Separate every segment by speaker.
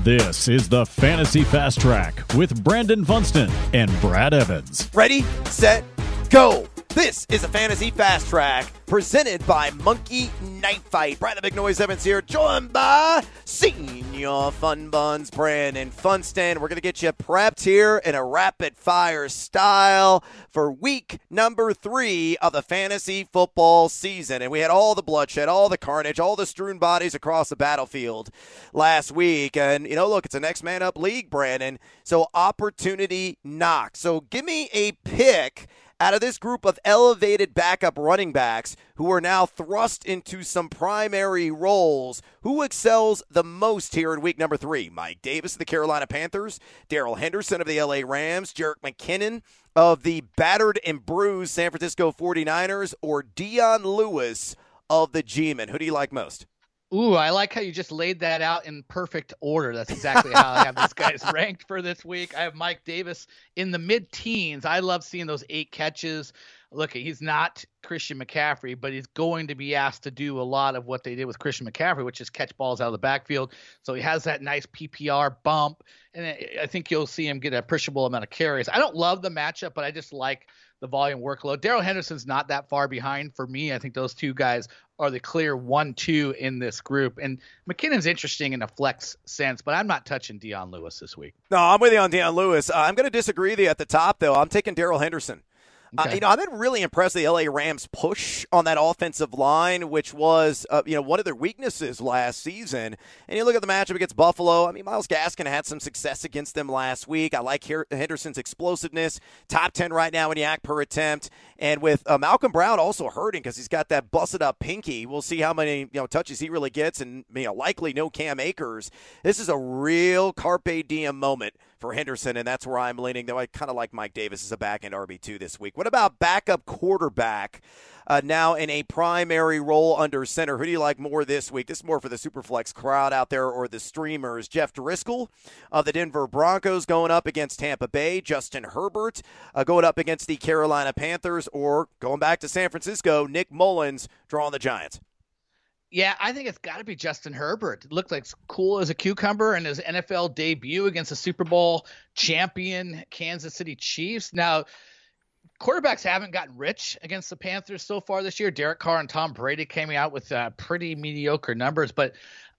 Speaker 1: This is the Fantasy Fast Track with Brandon Funston and Brad Evans.
Speaker 2: Ready, set, go. This is a Fantasy Fast Track presented by Monkey Knife Fight. Brad the Big Noise Evans here, joined by Senior Fun Buns, Brandon Funston. We're going to get you prepped here in a rapid-fire style for week number 3 of the fantasy football season. And we had all the bloodshed, all the carnage, all the strewn bodies across the battlefield last week. And, you know, look, it's a next man up league, Brandon. So opportunity knocks. So give me a pick out of this group of elevated backup running backs who are now thrust into some primary roles. Who excels the most here in week number 3? Mike Davis of the Carolina Panthers, Darrell Henderson of the LA Rams, Jerick McKinnon of the battered and bruised San Francisco 49ers, or Dion Lewis of the G-Men? Who do you like most?
Speaker 3: Ooh, I like how you just laid that out in perfect order. That's exactly how I have these guys ranked for this week. I have Mike Davis in the mid-teens. I love seeing those 8 catches. Look, he's not Christian McCaffrey, but he's going to be asked to do a lot of what they did with Christian McCaffrey, which is catch balls out of the backfield. So he has that nice PPR bump, and I think you'll see him get an appreciable amount of carries. I don't love the matchup, but I just like the volume workload. Darrell Henderson's not that far behind for me. I think those two guys are the clear 1-2 in this group. And McKinnon's interesting in a flex sense, but I'm not touching Dion Lewis this week.
Speaker 2: No, I'm with you on Dion Lewis. I'm going to disagree with you at the top, though. I'm taking Darrell Henderson.
Speaker 3: Okay.
Speaker 2: I've been really impressed with the LA Rams' push on that offensive line, which was, one of their weaknesses last season. And you look at the matchup against Buffalo. I mean, Myles Gaskin had some success against them last week. I like Henderson's explosiveness. Top 10 right now in yak per attempt. And with Malcolm Brown also hurting because he's got that busted up pinky. We'll see how many touches he really gets, and likely no Cam Akers. This is a real carpe diem moment for Henderson, and that's where I'm leaning, though I kind of like Mike Davis as a back-end RB2 this week. What about backup quarterback now in a primary role under center? Who do you like more this week? This is more for the Superflex crowd out there or the streamers. Jeff Driscoll of the Denver Broncos going up against Tampa Bay. Justin Herbert going up against the Carolina Panthers, or going back to San Francisco, Nick Mullins drawing the Giants.
Speaker 3: Yeah, I think it's got to be Justin Herbert. It looked like cool as a cucumber in his NFL debut against the Super Bowl champion Kansas City Chiefs. Now, quarterbacks haven't gotten rich against the Panthers so far this year. Derek Carr and Tom Brady came out with pretty mediocre numbers, but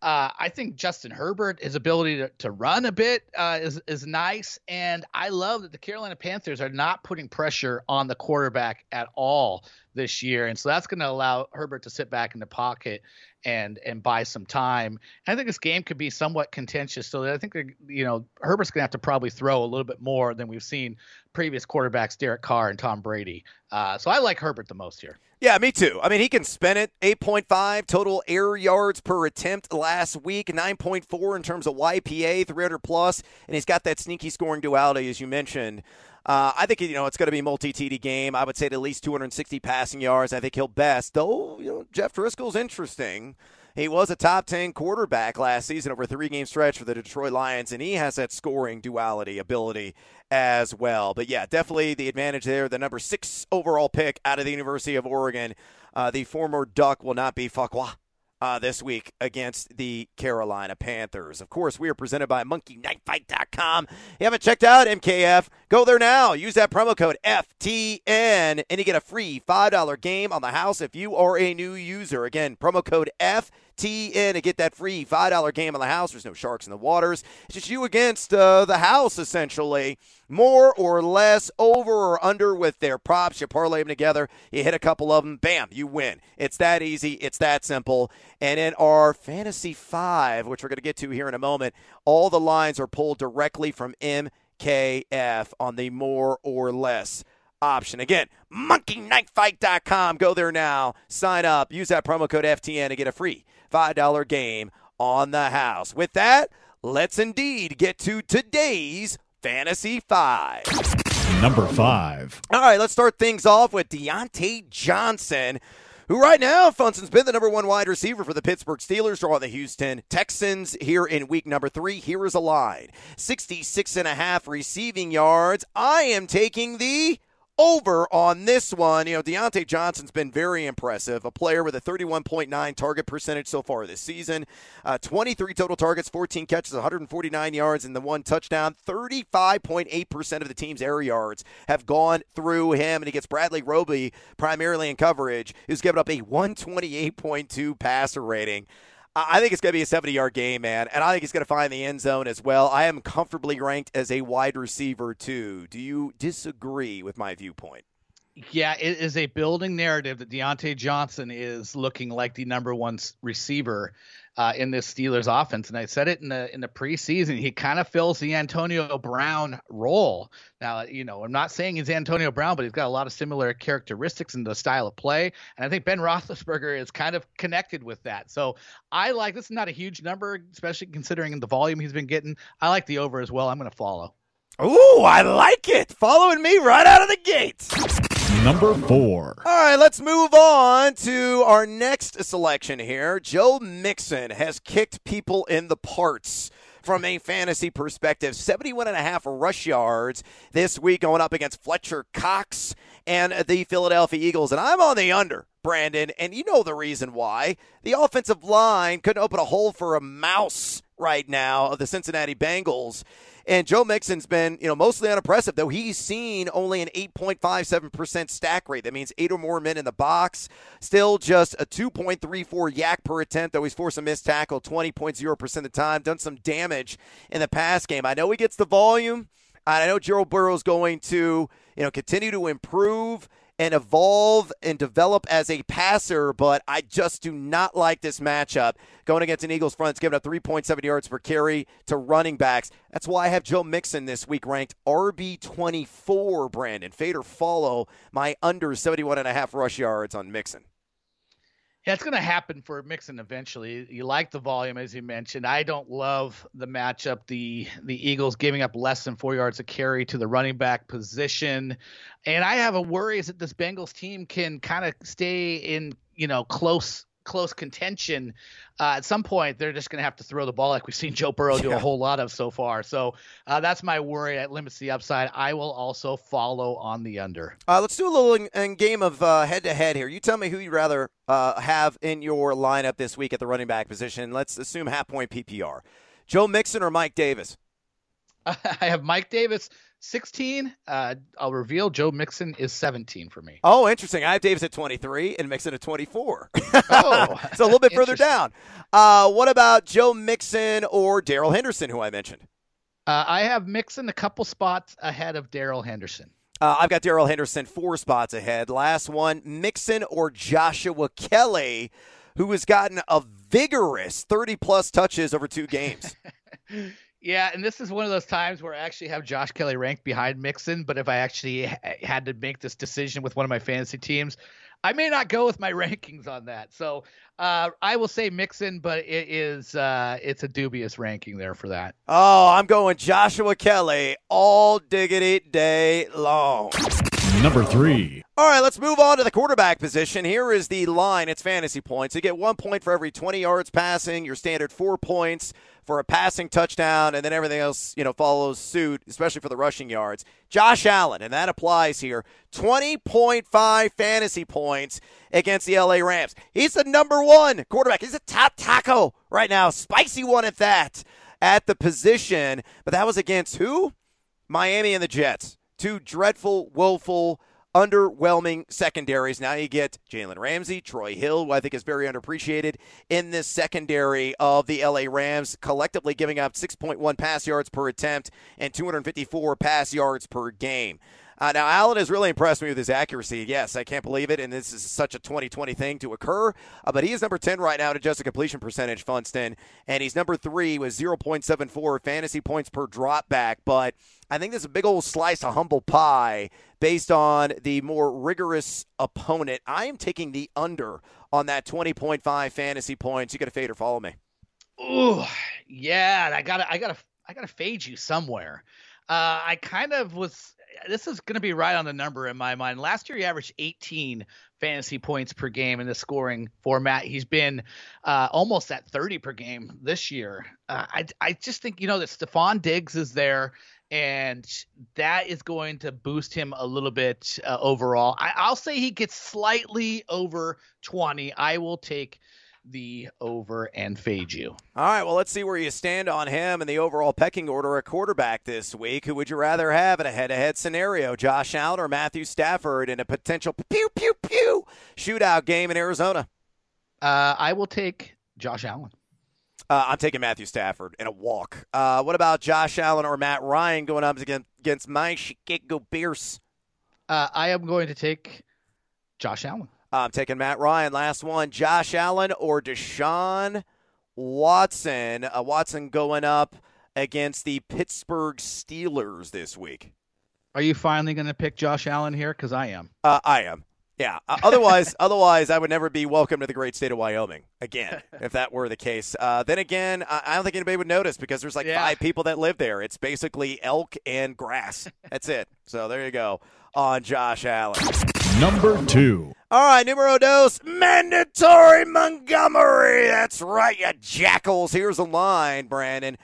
Speaker 3: I think Justin Herbert, his ability to run a bit is nice, and I love that the Carolina Panthers are not putting pressure on the quarterback at all this year, and so that's going to allow Herbert to sit back in the pocket and buy some time. And I think this game could be somewhat contentious, so I think Herbert's going to have to probably throw a little bit more than we've seen previous quarterbacks, Derek Carr and Tom Brady. So I like Herbert the most here.
Speaker 2: Yeah, me too. I mean, he can spin it. 8.5 total air yards per attempt last week, 9.4 in terms of YPA, 300+, and he's got that sneaky scoring duality, as you mentioned. I think, it's going to be a multi-TD game. I would say at least 260 passing yards. I think he'll best. Though, Jeff Driscoll's interesting. He was a top 10 quarterback last season over a 3-game stretch for the Detroit Lions, and he has that scoring duality ability as well. But, yeah, definitely the advantage there. The number 6 overall pick out of the University of Oregon, the former Duck, will not be Fuqua this week against the Carolina Panthers. Of course, we are presented by MonkeyKnifeFight.com. You haven't checked out MKF? Go there now. Use that promo code FTN, and you get a free $5 game on the house if you are a new user. Again, promo code FTN to get that free $5 game on the house. There's no sharks in the waters. It's just you against the house, essentially. More or less, over or under with their props. You parlay them together. You hit a couple of them. Bam, you win. It's that easy. It's that simple. And in our Fantasy 5, which we're going to get to here in a moment, all the lines are pulled directly from MKF on the more or less option. Again, MonkeyKnifeFight.com. Go there now. Sign up. Use that promo code FTN to get a free $5 game on the house. With that, let's indeed get to today's Fantasy 5.
Speaker 1: Number 5.
Speaker 2: All right, let's start things off with Deontay Johnson, who right now, Funston's been the number 1 wide receiver for the Pittsburgh Steelers, draw the Houston Texans here in week number 3. Here is a line. 66.5 receiving yards. I am taking the over on this one. Deontay Johnson's been very impressive, a player with a 31.9 target percentage so far this season, 23 total targets, 14 catches, 149 yards, and the 1 touchdown. 35.8% of the team's air yards have gone through him, and he gets Bradley Roby primarily in coverage, who's given up a 128.2 passer rating. I think it's going to be a 70-yard game, man, and I think he's going to find the end zone as well. I am comfortably ranked as a wide receiver, too. Do you disagree with my viewpoint?
Speaker 3: Yeah, it is a building narrative that Deontay Johnson is looking like the number one receiver in this Steelers offense. And I said it in the preseason. He kind of fills the Antonio Brown role. Now, I'm not saying he's Antonio Brown, but he's got a lot of similar characteristics in the style of play. And I think Ben Roethlisberger is kind of connected with that. So this is not a huge number, especially considering the volume he's been getting. I like the over as well. I'm going to follow.
Speaker 2: Ooh, I like it. Following me right out of the gates.
Speaker 1: Number 4.
Speaker 2: All right, let's move on to our next selection here. Joe Mixon has kicked people in the parts from a fantasy perspective. 71.5 rush yards this week going up against Fletcher Cox and the Philadelphia Eagles. And I'm on the under, Brandon, and you know the reason why. The offensive line couldn't open a hole for a mouse right now of the Cincinnati Bengals. And Joe Mixon's been, mostly unimpressive, though he's seen only an 8.57% stack rate. That means 8 or more men in the box. Still just a 2.34 yak per attempt, though he's forced a missed tackle 20.0% of the time. Done some damage in the pass game. I know he gets the volume. I know Joe Burrow's going to, continue to improve and evolve and develop as a passer, but I just do not like this matchup. Going against an Eagles front, it's giving up 3.7 yards per carry to running backs. That's why I have Joe Mixon this week ranked RB24, Brandon. Fade or follow my under 71.5 rush yards on Mixon.
Speaker 3: Yeah, it's going to happen for Mixon eventually. You like the volume, as you mentioned. I don't love the matchup. The Eagles giving up less than 4 yards a carry to the running back position. And I have a worry is that this Bengals team can kind of stay in, close contention. At some point, they're just going to have to throw the ball like we've seen Joe Burrow do a whole lot of so far. So that's my worry. It limits the upside. I will also follow on the under.
Speaker 2: Let's do a little game of head-to-head here. You tell me who you'd rather have in your lineup this week at the running back position. Let's assume half-point PPR. Joe Mixon or Mike Davis?
Speaker 3: I have Mike Davis 16. I'll reveal Joe Mixon is 17 for me.
Speaker 2: Oh, interesting. I have Davis at 23 and Mixon at 24.
Speaker 3: Oh,
Speaker 2: so a little bit further down. What about Joe Mixon or Darrell Henderson, who I mentioned?
Speaker 3: I have Mixon a couple spots ahead of Darrell Henderson.
Speaker 2: I've got Darrell Henderson 4 spots ahead. Last one, Mixon or Joshua Kelly, who has gotten a vigorous 30-plus touches over 2 games.
Speaker 3: Yeah, and this is one of those times where I actually have Josh Kelly ranked behind Mixon, but if I actually had to make this decision with one of my fantasy teams, I may not go with my rankings on that. So I will say Mixon, but it's a dubious ranking there for that.
Speaker 2: Oh, I'm going Joshua Kelly all diggity day long.
Speaker 1: Number 3.
Speaker 2: All right, let's move on to the quarterback position. Here is the line. It's fantasy points. You get 1 point for every 20 yards passing, your standard 4 points for a passing touchdown, and then everything else, follows suit, especially for the rushing yards. Josh Allen, and that applies here, 20.5 fantasy points against the LA Rams. He's the number 1 quarterback. He's a top taco right now, spicy one at that, at the position. But that was against who? Miami and the Jets. 2 dreadful, woeful, underwhelming secondaries. Now you get Jalen Ramsey, Troy Hill, who I think is very underappreciated in this secondary of the LA Rams, collectively giving up 6.1 pass yards per attempt and 254 pass yards per game. Now, Allen has really impressed me with his accuracy. Yes, I can't believe it, and this is such a 2020 thing to occur. But he is number 10 right now to adjusted completion percentage, Funston, and he's number 3 with 0.74 fantasy points per drop back. But I think this is a big old slice of humble pie based on the more rigorous opponent. I am taking the under on that 20.5 fantasy points. You got to fade or follow me?
Speaker 3: Ooh, yeah, I gotta fade you somewhere. I kind of was. This is going to be right on the number in my mind. Last year, he averaged 18 fantasy points per game in the scoring format. He's been almost at 30 per game this year. I just think, that Stephon Diggs is there, and that is going to boost him a little bit overall. I'll say he gets slightly over 20. I will take the over and fade you.
Speaker 2: All right, well, let's see where you stand on him in the overall pecking order at quarterback this week. Who would you rather have in a head-to-head scenario, Josh Allen or Matthew Stafford in a potential pew-pew-pew shootout game in Arizona?
Speaker 3: I will take Josh Allen.
Speaker 2: I'm taking Matthew Stafford in a walk. What about Josh Allen or Matt Ryan going up against my Chicago Bears?
Speaker 3: I am going to take Josh Allen.
Speaker 2: I'm taking Matt Ryan. Last one, Josh Allen or Deshaun Watson. Watson going up against the Pittsburgh Steelers this week.
Speaker 3: Are you finally going to pick Josh Allen here? Because I am.
Speaker 2: I am. Yeah. Otherwise, I would never be welcome to the great state of Wyoming again, if that were the case. Then again, I don't think anybody would notice because there's 5 people that live there. It's basically elk and grass. That's it. So there you go on Josh Allen.
Speaker 1: Number 2.
Speaker 2: All right, numero dos, mandatory Montgomery. That's right, you jackals. Here's the line, Brandon.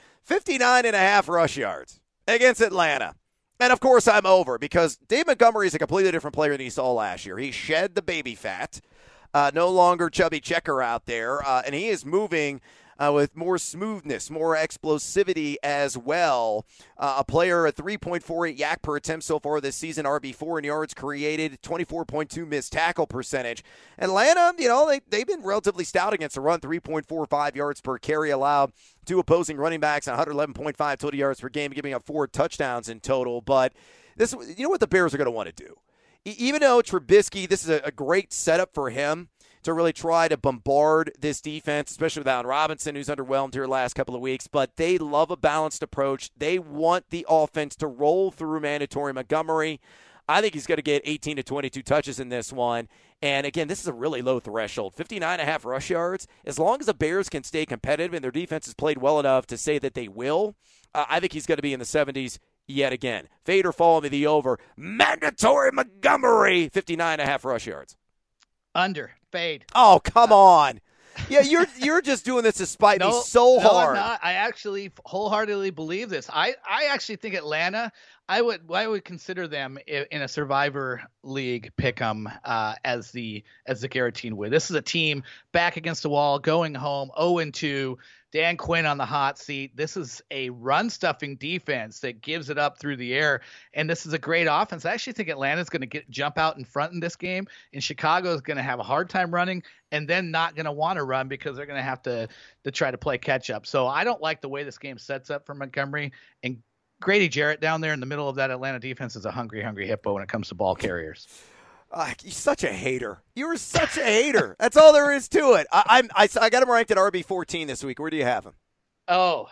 Speaker 2: 59.5 rush yards against Atlanta. And, of course, I'm over because Dave Montgomery is a completely different player than he saw last year. He shed the baby fat. No longer chubby checker out there. And he is moving with more smoothness, more explosivity as well. A player at 3.48 yak per attempt so far this season, RB4 in yards created, 24.2 missed tackle percentage. Atlanta, they've been relatively stout against the run, 3.45 yards per carry allowed. 2 opposing running backs, 111.5 total yards per game, giving up 4 touchdowns in total. But this, what the Bears are going to want to do? Even though Trubisky, this is a great setup for him to really try to bombard this defense, especially with Allen Robinson, who's underwhelmed here the last couple of weeks. But they love a balanced approach. They want the offense to roll through mandatory Montgomery. I think he's going to get 18 to 22 touches in this one. And, again, this is a really low threshold. 59.5 rush yards. As long as the Bears can stay competitive and their defense has played well enough to say that they will, I think he's going to be in the 70s yet again. Fade or follow me the over. Mandatory Montgomery, 59.5 rush yards.
Speaker 3: Under. Fade.
Speaker 2: Oh, come on. Yeah, you're just doing this to spite me so hard.
Speaker 3: I'm not. I actually wholeheartedly believe this. I actually think Atlanta, I would consider them in a Survivor League pick'em as the guaranteed win. This is a team back against the wall, going home 0-2. Dan Quinn on the hot seat. This is a run-stuffing defense that gives it up through the air, and this is a great offense. I actually think Atlanta's going to jump out in front in this game, and Chicago is going to have a hard time running and then not going to want to run because they're going to have to try to play catch-up. So I don't like the way this game sets up for Montgomery, and Grady Jarrett down there in the middle of that Atlanta defense is a hungry hippo when it comes to ball carriers.
Speaker 2: You're such a hater. You're such a hater. That's all there is to it. I got him ranked at RB14 this week. Where do you have him?
Speaker 3: Oh,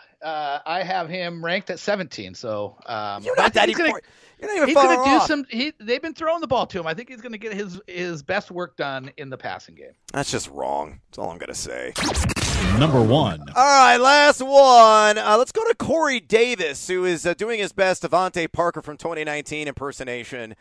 Speaker 3: I have him ranked at 17. So
Speaker 2: you're not that even. You're not even
Speaker 3: he's
Speaker 2: far
Speaker 3: going to
Speaker 2: off.
Speaker 3: do some. They've been throwing the ball to him. I think he's going to get his best work done in the passing game.
Speaker 2: That's just wrong. That's all I'm going to say.
Speaker 1: Number 1.
Speaker 2: All right, last one. Let's go to Corey Davis, who is doing his best Devontae Parker from 2019 impersonation.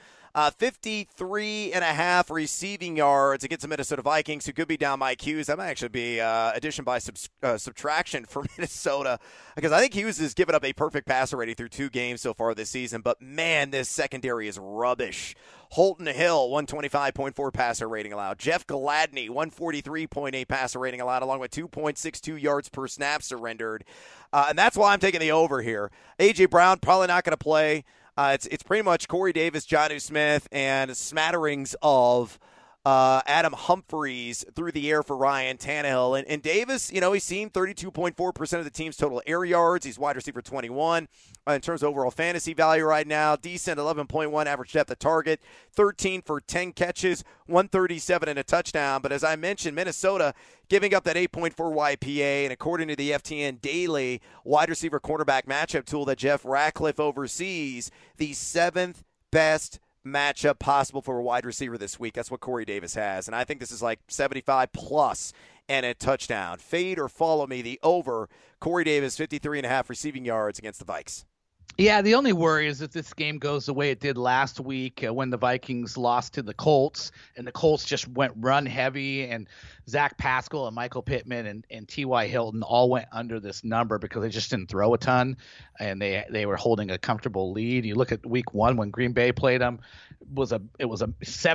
Speaker 2: 53.5 receiving yards against the Minnesota Vikings, who could be down Mike Hughes. That might actually be addition by subtraction for Minnesota, because I think Hughes has given up a perfect passer rating through 2 games so far this season. But, man, this secondary is rubbish. Holton Hill, 125.4 passer rating allowed. Jeff Gladney, 143.8 passer rating allowed, along with 2.62 yards per snap surrendered. And that's why I'm taking the over here. A.J. Brown probably not going to play. It's pretty much Corey Davis, Jonnu Smith, and smatterings of Adam Humphries through the air for Ryan Tannehill. And Davis, he's seen 32.4% of the team's total air yards. He's wide receiver 21 in terms of overall fantasy value right now. Decent 11.1 average depth of target, 13 for 10 catches, 137 and a touchdown. But as I mentioned, Minnesota giving up that 8.4 YPA, and according to the FTN Daily wide receiver cornerback matchup tool that Jeff Ratcliffe oversees, the 7th best matchup possible for a wide receiver this week. That's what Corey Davis has, and I think this is like 75 plus and a touchdown. Fade or follow me the over. Corey Davis, 53.5 receiving yards against the Vikes.
Speaker 3: Yeah, the only worry is if this game goes the way it did last week when the Vikings lost to the Colts, and the Colts just went run heavy, and Zach Pascal and Michael Pittman and T.Y. Hilton all went under this number because they just didn't throw a ton, and they were holding a comfortable lead. You look at week 1 when Green Bay played them, it was a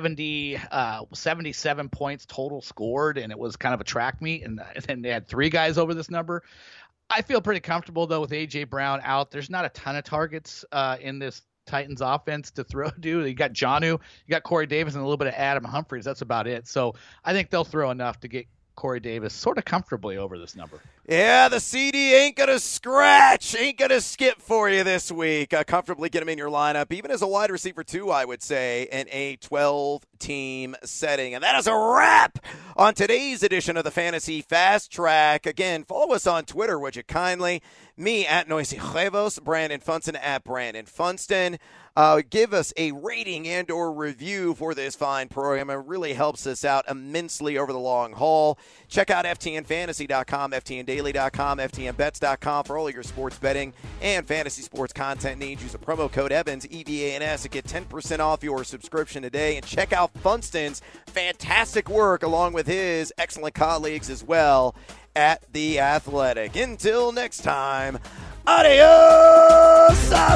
Speaker 3: 77 points total scored, and it was kind of a track meet, and then they had 3 guys over this number. I feel pretty comfortable, though, with A.J. Brown out. There's not a ton of targets in this Titans offense to throw to. You got Jonnu, you got Corey Davis, and a little bit of Adam Humphries. That's about it. So I think they'll throw enough to get Corey Davis sort of comfortably over this number.
Speaker 2: Yeah, the CD ain't going to scratch, ain't going to skip for you this week. Comfortably get him in your lineup, even as a wide receiver 2, I would say, in a 12-team setting. And that is a wrap on today's edition of the Fantasy Fast Track. Again, follow us on Twitter, would you kindly? Me at Noisy Huevos, Brandon Funston at Brandon Funston. Give us a rating and or review for this fine program. It really helps us out immensely over the long haul. Check out FTNFantasy.com, FTNDaily.com, FTNBets.com for all of your sports betting and fantasy sports content needs. Use the promo code Evans, EVANS, to get 10% off your subscription today. And check out Funston's fantastic work along with his excellent colleagues as well at The Athletic. Until next time, adios!